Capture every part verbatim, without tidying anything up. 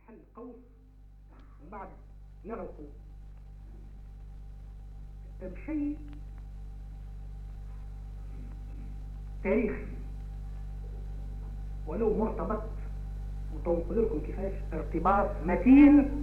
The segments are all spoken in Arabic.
حل قوس ومن بعد نغرقوا بشيء تاريخي ولو مرتبط، وتنقل لكم كيفاش ارتباط متين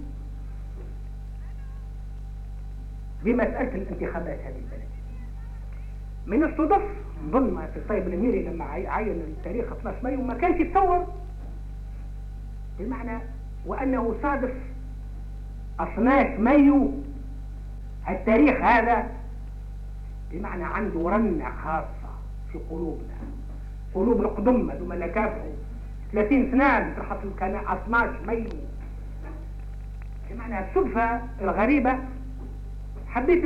بمسألة الانتخابات هذه البلد. من الصدف نظن في الطيب الاميري لما عين التاريخ اثني عشر مايو ما كانش يتصور، بمعنى وانه صادف اثني عشر مايو التاريخ هذا بمعنى عنده رنة خاصة في قلوبنا، قلوب القدم هذوما اللي كافحوا ثلاثين سنة ترحصوا كان اثني عشر مايو. بمعنى الصدفة الغريبة حبيت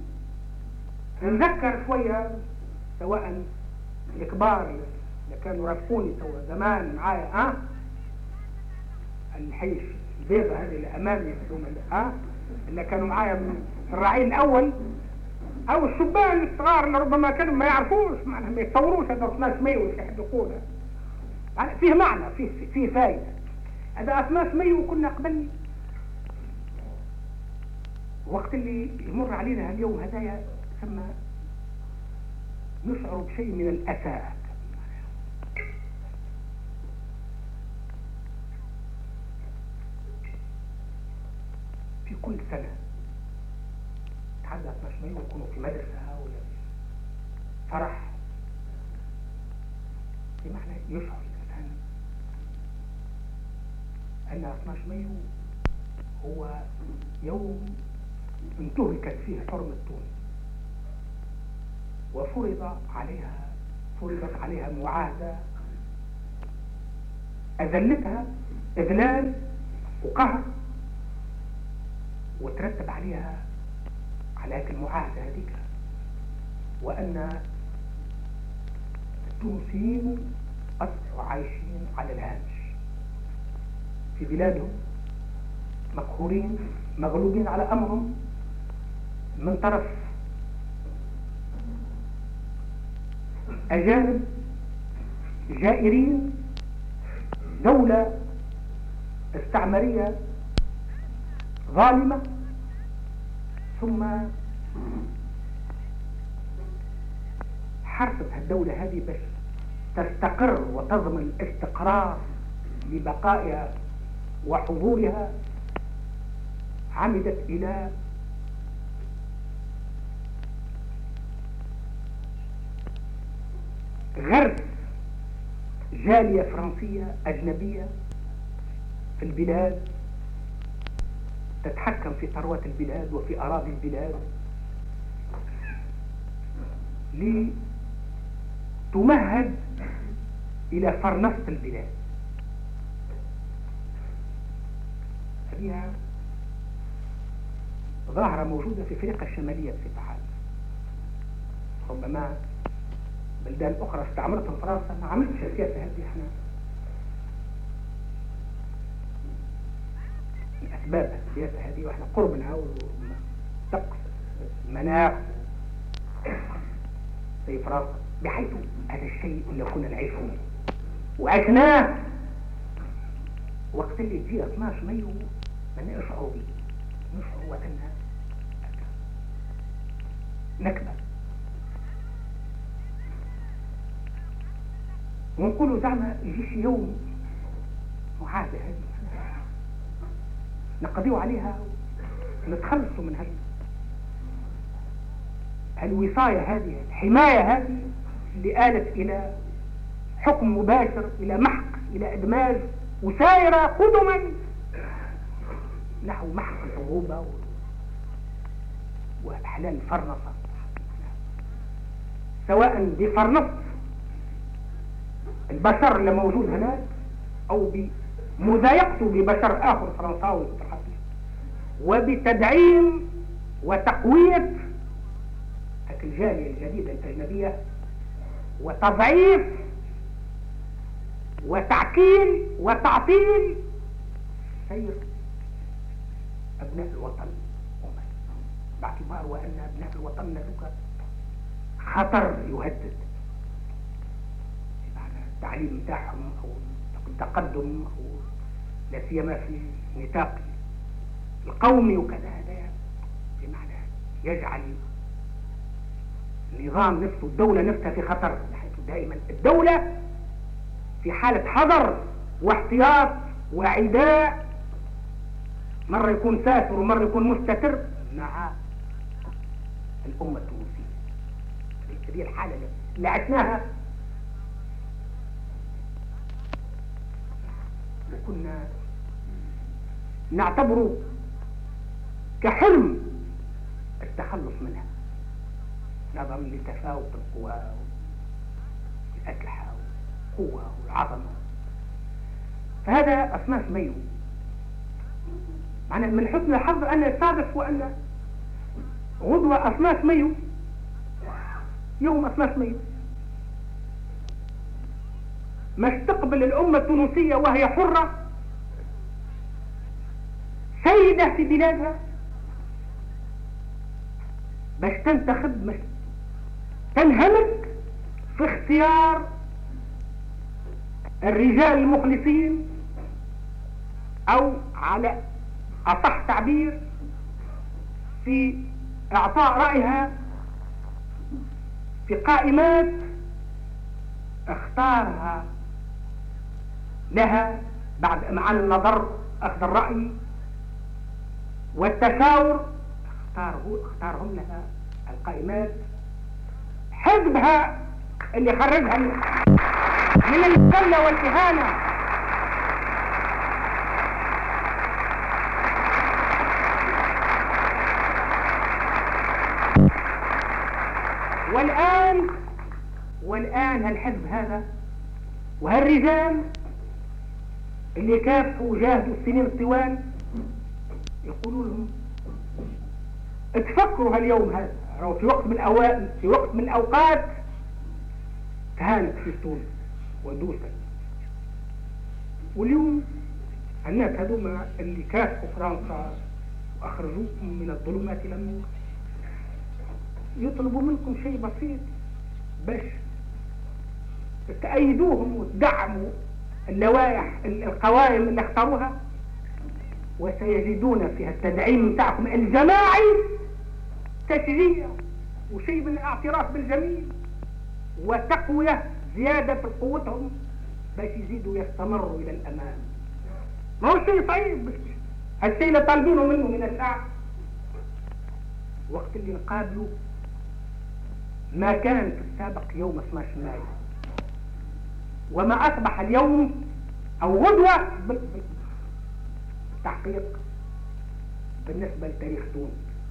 نذكر شوية سواء الكبار اللي كانوا رافقوني سوا زمان معايا ها الحيش البيضة هذه اللي امامي ها اللي كانوا معايا من الرعيل الاول، او الشبان الصغار اللي ربما كانوا ما يعرفوش معناها ما يتصوروش هذا اثني عشر مايو اللي يحب يقوله، يعني فيه معنى فيه فيه فايدة. هذا اثني عشر مايو كنا قبل وقت اللي يمر علينا اليوم هذايا ثم نشعر بشيء من الأسى. في كل سنة تحدى اثني عشر مايو يكونوا في مدرسة ولا فرح، بمعنى يشعر الإنسان أن اثني عشر مايو هو يوم انتهكت فيه حرمة تونس وفرض عليها فرضت عليها معاهدة أذلتها إذلال وقهر، وترتب عليها على هذه المعاهدة هذيك وأن التونسيين أصبحوا عايشين على الهامش في بلادهم، مقهورين مغلوبين على أمرهم من طرف أجانب جائرين، دولة استعمارية ظالمة، ثم حرصت الدولة هذه بس تستقر وتضمن استقرار لبقائها وحضورها، عمدت إلى غرس جالية فرنسية أجنبية في البلاد تتحكم في ثروات البلاد وفي أراضي البلاد لتمهد إلى فرنسة البلاد. هذه ظاهرة موجودة في أفريقيا الشمالية بصفة عامة، ربما بلدان أخرى استعمرتها فرنسا ما عملتش السياسة هذه. احنا من أسباب السياسة هذه واحنا قربنا والطقس المناخ زي فرنسا، بحيث هذا الشيء اللي كنا نعيشه وعشناه وقت اللي يجي اثني عشر مايو ما نشعر به، نشعر وأنها نكبة، ونقولوا زعما يجيش يوم معاهدة هذه نقضيوا عليها نتخلصوا من هذه الوصاية هذه الحماية هذه اللي آلت إلى حكم مباشر، إلى محق، إلى إدماج، وسائرة قدما نحو محق العروبة وإحلال فرنسة، سواء بفرنسة البشر اللي موجود هناك أو بمضايقته ببشر آخر فرنساوي، وبتدعيم وتقوية الجالية الجديدة الأجنبية وتضعيف وتعكيل وتعطيل سير أبناء الوطن، باعتبار وأن أبناء الوطن لدوك خطر يهدد التعليم بتاعهم أو التقدم أو سيما في نطاق القومي وكذا، هذا بمعنى يجعل النظام نفسه الدولة نفسها في خطر، بحيث دائما الدولة في حالة حذر واحتياط وعداء، مرة يكون سافر ومرة يكون مستتر مع الأمة التونسية. هذه الحالة اللي عشناها وكنا نعتبره كحلم التخلص منها نظرا لتفاوت القوى والأسلحة والقوة والعظمة. فهذا أصناف ميو. معنى من حسن الحظ أن الصادف وأن غدوة أصناف ميو، يوم أصناف ميو، ما استقبل الأمة التونسية وهي حرة سيدة في بلادها باش تنتخب، مش تنهمك في اختيار الرجال المخلصين، أو على أصح تعبير في إعطاء رأيها في قائمات اختارها لها بعد مع النظر أخذ الرأي والتشاور، اختاره اختارهم لها القائمات حزبها اللي خرجها من الذلة والإهانة. والآن والآن هالحزب هذا وهالرجال اللي كافوا وجاهدوا السنين الطوال يقولوا لهم اتفكروا هاليوم هذا، أو في وقت من الأوقات في وقت من الأوقات كانت في تونس ودوست، واليوم الناس هذوما اللي كافوا فرنسا وأخرجوكم من الظلمات إلى النور يطلبوا منكم شيء بسيط باش تأيدوهم وتدعموا اللوائح القوائم اللي اختاروها، وسيجدون فيها التدعيم بتاعكم الجماعي تشجيع وشيء من الاعتراف بالجميل وتقوية زيادة في قوتهم باش يزيدوا يستمروا إلى الأمام. ما هو شيء صعيب، هالشيء اللي طالبينه منه من الشعب وقت اللي نقابلوا ما كان في السابق يوم اثني عشر مايو وما أصبح اليوم أو غدوة بالتحقيق بالنسبة لتاريخ تونس.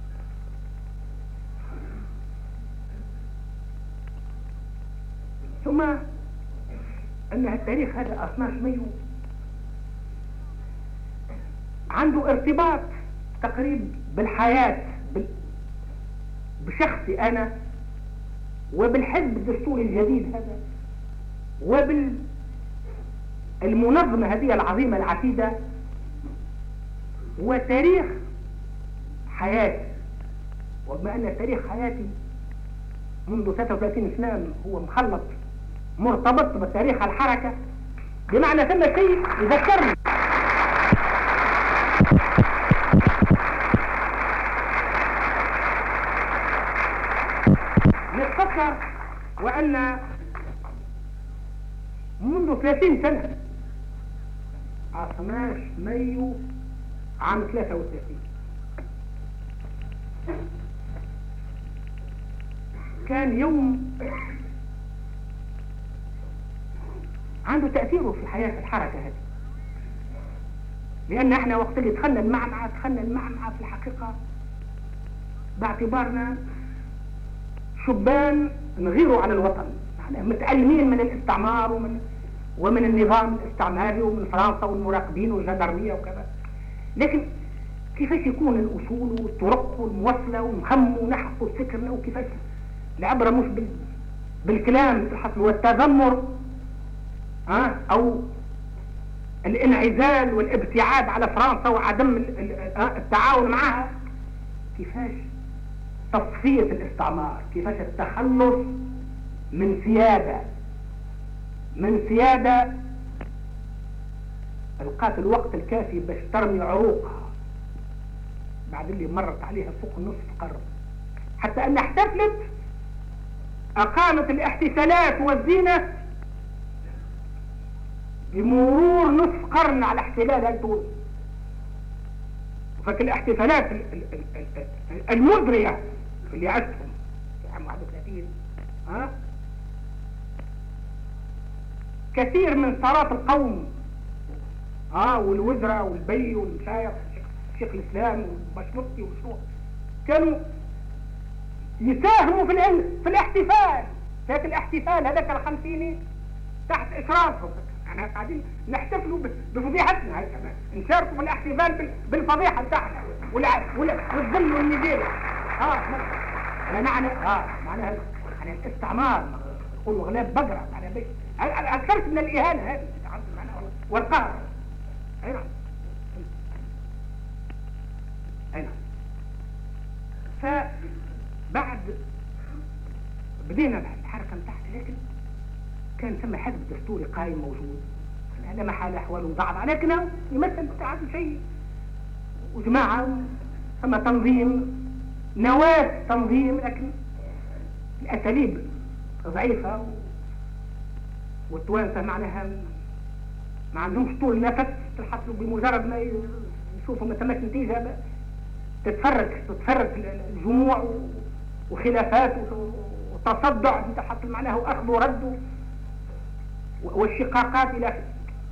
ثم أن التاريخ هذا اثني عشر مايو عنده ارتباط تقريب بالحياة بشخصي أنا وبالحزب الدستوري الجديد هذا وبالمنظمة هذه العظيمة العتيدة وتاريخ حياتي. وبما أن تاريخ حياتي منذ ثلاثة وثلاثين سنة هو مخلط مرتبط بتاريخ الحركة، بمعنى ثم شيء يذكرني نتفكر وأن منذ ثلاثين سنة اثني عشر مايو عام ثلاثة وثلاثين كان يوم عنده تأثيره في حياة الحركة هذه، لأن احنا وقت اللي دخلنا المعمعة دخلنا المعمعة في الحقيقة باعتبارنا شبان نغيروا على الوطن، يعني متألمين من الاستعمار ومن ومن النظام الاستعماري ومن فرنسا والمراقبين والجدرمية وكذا. لكن كيفاش يكون الأصول والطرق والموصلة ونخم ونحفظ فكرنا، وكيفاش العبرة مش بال... بالكلام الحصل والتذمر أه؟ أو الانعزال والابتعاد على فرنسا وعدم التعاون معها، كيفاش تصفية الاستعمار، كيفاش التخلص من سيادة من سيادة القات الوقت الكافي باش ترمي عروقها بعد اللي مرت عليها فوق نصف قرن، حتى ان احتفلت اقامت الاحتفالات والزينة بمرور نصف قرن على احتلالها لتونس. وفك الاحتفالات المزرية اللي عشتهم في عام واحد وثلاثين ها كثير من ثارات القوم اه والوزراء والبي والمشايخ شيخ الاسلام والبشمرطي والشيوخ كانوا يساهموا في في الاحتفال، ذاك الاحتفال هذاك الخمسيني تحت اشرافهم. احنا قاعدين نحتفلوا بفضيحتنا هاي كمان، نشاركوا في الاحتفال بالفضيحه بتاعنا والذل والنزيل. اه معنى اه معناها يعني الاستعمار يقولوا غلاب بقره على بيت اكثرت من الاهانه هذه والقهر. اي نعم اي نعم. فبعد بدينا الحركه بتاعتي، لكن كان ثم حزب دستوري قائم موجود لا محال احواله ضعف، لكنه يمثل بتاع شيء وجماعه ثم تنظيم نواه تنظيم، لكن الاساليب ضعيفه والتوانسه معناها ما عندهمش طول نفس. تحصلوا بمجرد ما يشوفوا ما ثماش نتيجه تتفرق تتفرق الجموع وخلافات وتصدع تحصل معناها واخذ ورد والشقاقات الى اخره.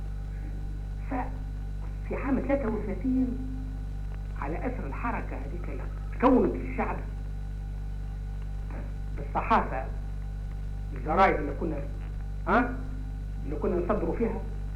ففي عام ثلاثة وثلاثين على اثر الحركه هذيك تكونت في الشعب بالصحافه الجرائد اللي كنا ها أه؟ اللي كنا نصدروا فيها.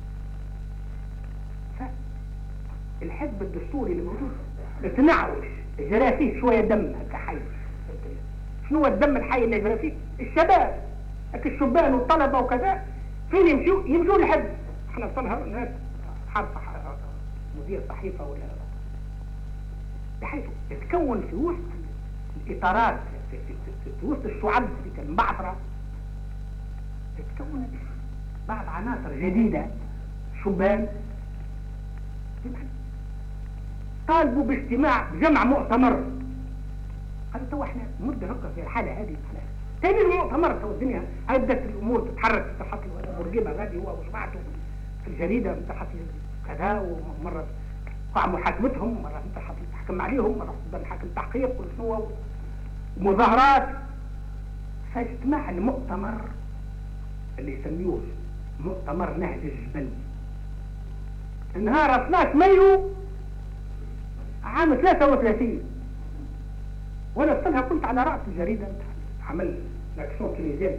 فالحزب الدستوري اللي موجود تنعوش جرى فيه شويه دم كحي. شنو هو الدم الحي اللي جرى فيه؟ الشباب الشبان والطلبه وكذا فين يمشوا يمشوا الحزب. احنا وصلها ناس اصحاب مدير صحيفه ولا بحيث تتكون في وسط الاطارات في, في, في, في وسط الشعب في المعطره تتكون بعض عناصر جديده شبان طالبوا باجتماع بجمع مؤتمر. قالوا تو احنا مده هكا في الحاله هذه ثاني المؤتمر تو الدنيا هاي بدات الامور تتحرك تحصل بورقيبه غادي هو وجماعته في الجريده تحصل كذا، ومره قاع محاكمتهم مره تحصل تحكم عليهم مره قدام حاكم تحقيق وشنو ومظاهرات. فاجتماع المؤتمر اللي يسميوه مؤتمر نهج الجبل نهار اثناش مايو عام ثلاثة وثلاثين، وانا اصلها كنت على راس الجريده عمل لاكسون كينيزيان.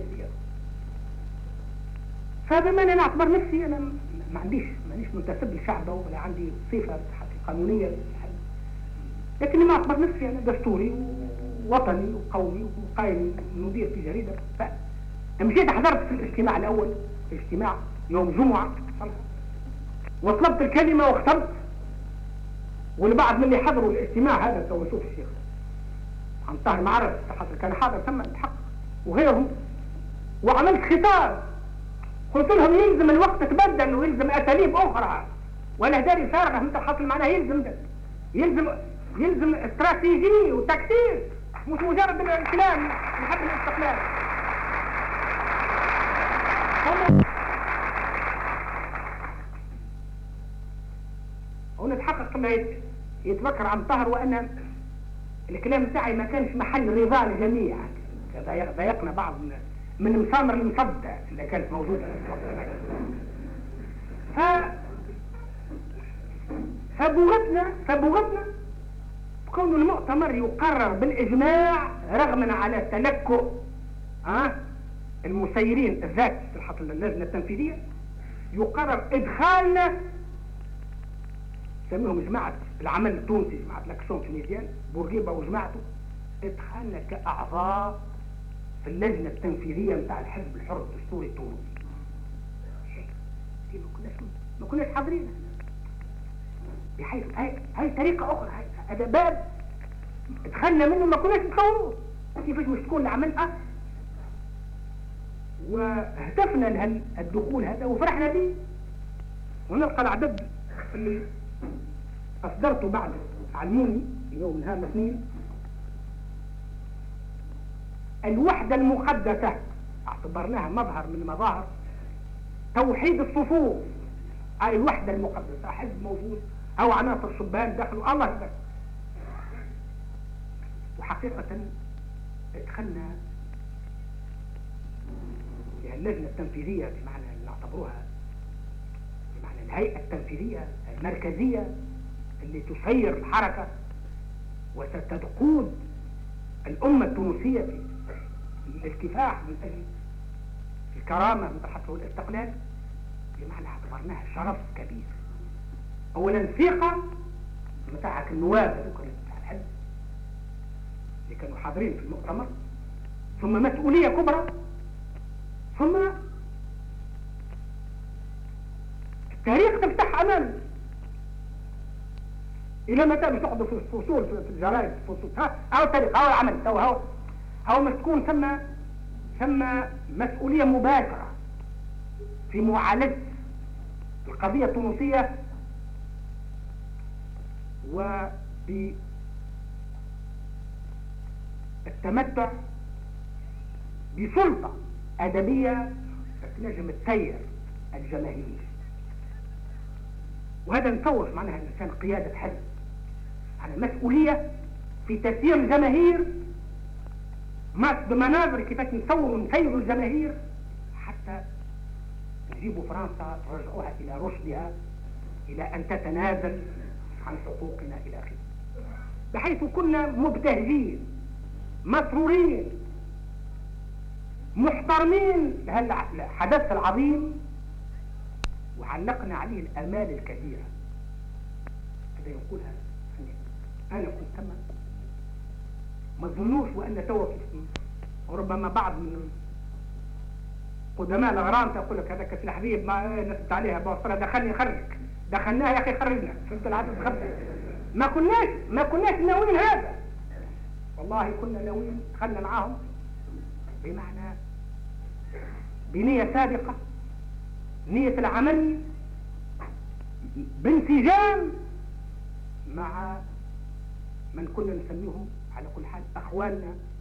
فبما اني نعتبر نفسي انا ما عنديش مانيش منتسب للشعب ولا عندي صفه قانونيه، لكني ما اعتبر نفسي انا دستوري ووطني وقومي وقائم مدير في جريده. فمشيت حضرت في الاجتماع الاول، اجتماع يوم جمعه، وطلبت الكلمه واخترت، والبعض من اللي حضروا الاجتماع هذا تو نشوف الشيخ عن طاهر معرض كان حاضر ثم الحق وغيرهم، وعملت خطاب قلت لهم يلزم الوقت تبدل ويلزم اساليب اخرى ولا داري فارغه انت حاصل معناها يلزم ده. يلزم يلزم استراتيجي وتكتيك مش مجرد الكلام لحد الاستقلال. ونتحقق كما يتذكر عن طاهر وان الكلام بتاعي ما كانش محل رضا الجميع، ضايقنا بعض من المسامر المصدى اللي كانت موجوده. ف فبغتنا فبغتنا كون المؤتمر يقرر بالاجماع رغما على تلكؤ ها المسيرين الذات في اللجنه التنفيذيه، يقرر ادخالنا سميهم جماعه العمل التونسي، جماعه لاكسون تونيزيان بورقيبه وجماعته، ادخالنا كاعضاء في اللجنه التنفيذيه نتاع الحزب الحر الدستوري التونسي. ما كناش ما كناش حاضرين، بحيث هاي هاي طريقه اخرى، هذا باب دخلنا منه ما كناش نتصوروه كيفاش مش تكون العمل اه واهتفنا لهالدخول هذا وفرحنا به، ونلقى العدد اللي أصدرته بعد علموني يوم نهار الاثنين، الوحدة المقدسة اعتبرناها مظهر من مظاهر توحيد الصفوف. هاي الوحدة المقدسة، حزب موجود أو عناصر شبان دخلوا الله يبارك. وحقيقة دخلنا في اللجنة التنفيذية، بمعنى نعتبروها بمعنى الهيئة التنفيذية المركزية اللي تسير الحركة وستقود الأمة التونسية في الكفاح من أجل الكرامة من تحت الاستقلال. بمعنى اعتبرناها شرف كبير. أولا ثقة متاعك النواب هذوك بتاع الحزب اللي كانوا حاضرين في المؤتمر، ثم مسؤولية كبرى، ثم التاريخ تفتح أمامنا. إلى متى بتقعدوا في الفصول في الجرائد في الفصول ها أو التاريخ أو العمل أو هو أو ما تكون ثم ثم مسؤولية مباشرة في معالجة القضية التونسية وبالتمتع بسلطة أدبية تنجم تسير الجماهير. وهذا نتصور معناها الإنسان قيادة حزب على مسؤولية في تسيير الجماهير بمناظر كيفاش نصوروا نسيروا الجماهير حتى نجيبوا فرنسا رجعوها إلى رشدها، إلى أن تتنازل عن حقوقنا إلى آخره، بحيث كنا مبتهجين مسرورين محترمين لهذا الحدث العظيم، وعلقنا عليه الآمال الكثيرة. هذا يقولها أنا كنت تم ما تظنوش وأن توقف، وربما بعض من قدماء الأغرام تقول لك هذاك سلاح ذيب ما نسبت عليها بوصلها دخلني خرجك، دخلناها يا أخي خرجنا، فهمت العدد خمسة. ما كناش ما كناش ناويين هذا، والله كنا ناويين دخلنا معاهم بمعنى بنية سابقة، نية العمل بانسجام مع من كنا نسميهم على كل حال أخواننا